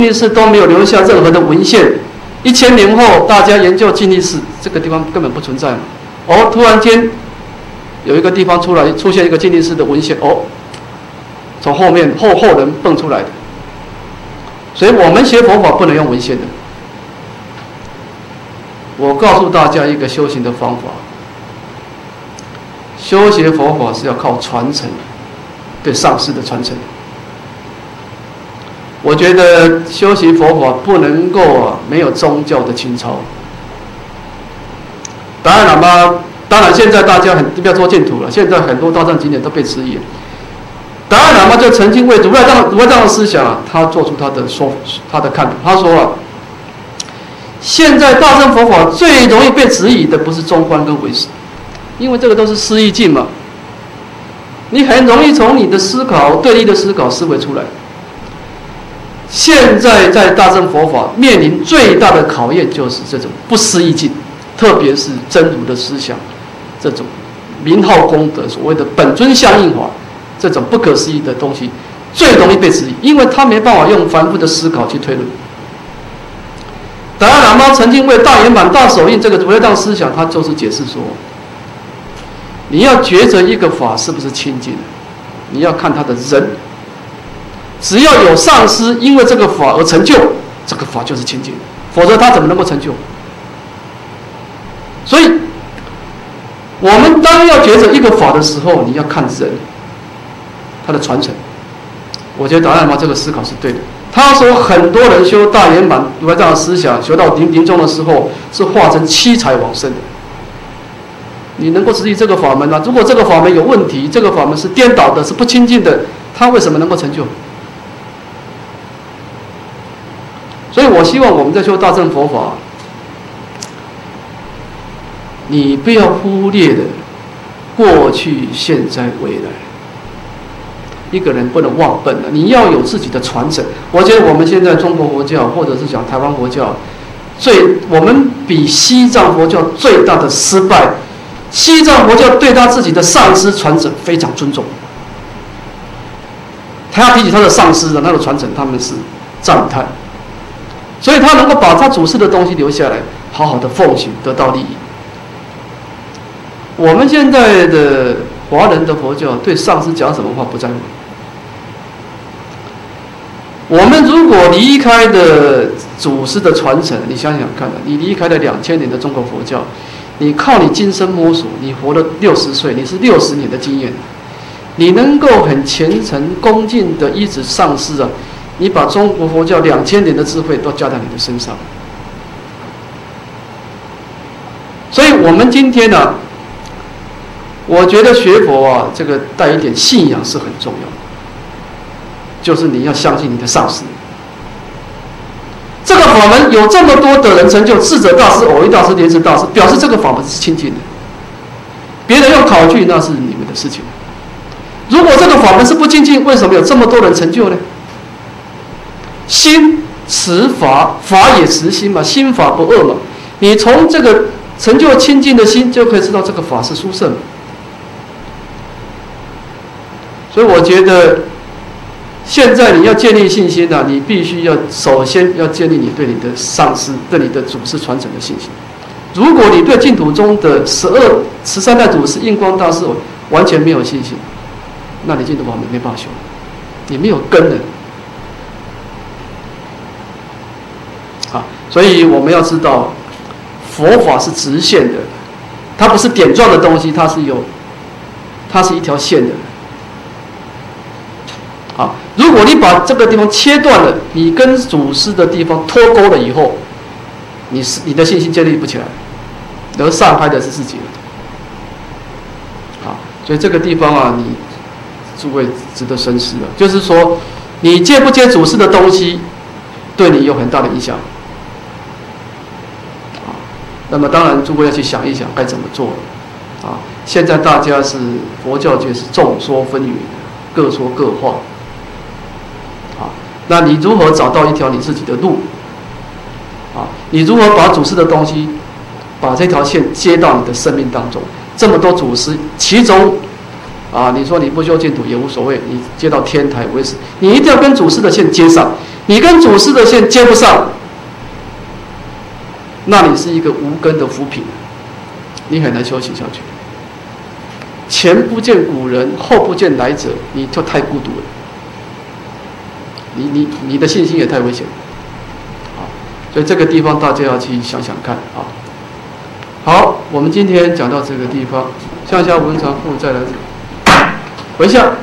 力士都没有留下任何的文献，1000年后大家研究静力士，这个地方根本不存在嘛。突然间有一个地方出现一个静力士的文献，从后面后人蹦出来的。所以我们学佛法不能用文献的。我告诉大家一个修行的方法，修学佛法是要靠传承，对上师的传承。我觉得修习佛法不能够没有宗教的情操。达赖喇嘛，当然现在大家不要说净土了，现在很多道藏经典都被质疑了。达赖喇嘛就曾经为如来藏的思想他做出他的看法。他说现在大乘佛法最容易被质疑的不是中观跟唯识，因为这个都是思意境嘛，你很容易从你的思考对立的思考思维出来。现在在大乘佛法面临最大的考验就是这种不思意境，特别是真如的思想，这种名号功德所谓的本尊相应法，这种不可思议的东西最容易被质疑，因为他没办法用凡夫的思考去推论。达赖喇嘛曾经为大圆满大手印这个如来藏思想，他就是解释说，你要抉择一个法是不是清净，你要看他的人，只要有上师因为这个法而成就，这个法就是清净，否则他怎么能够成就？所以我们当要抉择一个法的时候，你要看人他的传承。我觉得达赖喇嘛这个思考是对的。他说很多人修大圆满如来藏的思想，修到临终的时候是化成七彩往生的。你能够质疑这个法门吗？如果这个法门有问题，这个法门是颠倒的，是不清净的，他为什么能够成就？所以我希望我们在修大乘佛法，你不要忽略的过去、现在、未来。一个人不能忘本了，你要有自己的传承。我觉得我们现在中国佛教，或者是讲台湾佛教，我们比西藏佛教最大的失败，西藏佛教对他自己的上师传承非常尊重，他要提起他的上师的那个传承，他们是赞叹，所以他能够把他祖师的东西留下来，好好的奉行，得到利益。我们现在的华人的佛教对上师讲什么话不在乎。我们如果离开的祖师的传承，你想想看，你离开了2000年的中国佛教，你靠你今生摸索，你活了60岁，你是60年的经验，你能够很虔诚恭敬的依止上师你把中国佛教2000年的智慧都加在你的身上。所以我们今天我觉得学佛这个带一点信仰是很重要的，就是你要相信你的上师。这个法门有这么多的人成就，智者大师、偶益大师、莲池大师，表示这个法门是清净的。别人用考据那是你们的事情。如果这个法门是不清净，为什么有这么多人成就呢？心持法，法也持心嘛，心法不二嘛。你从这个成就清净的心，就可以知道这个法是殊胜。所以我觉得，现在你要建立信心你必须要首先要建立你对你的上师、对你的祖师传承的信心。如果你对净土中的13代祖师印光大师完全没有信心，那你净土法门没办法修，你没有根的。所以我们要知道，佛法是直线的，它不是点状的东西，它是一条线的。如果你把这个地方切断了，你跟祖师的地方脱钩了以后，你的信心建立不起来，而散开的是自己的。所以这个地方你诸位值得深思了，就是说，你接不接祖师的东西，对你有很大的影响。那么当然，诸位要去想一想该怎么做了。现在大家是佛教界是众说纷纭，各说各话。那你如何找到一条你自己的路？你如何把祖师的东西，把这条线接到你的生命当中？这么多祖师，其中你说你不修净土也无所谓，你接到天台为止，你一定要跟祖师的线接上。 你跟祖师的线接不上，那你是一个无根的浮萍，你很难修行下去。前不见古人，后不见来者，你就太孤独了。你的信心也太危险了。所以这个地方大家要去想想看啊。好，我们今天讲到这个地方，向下文长复再来回向。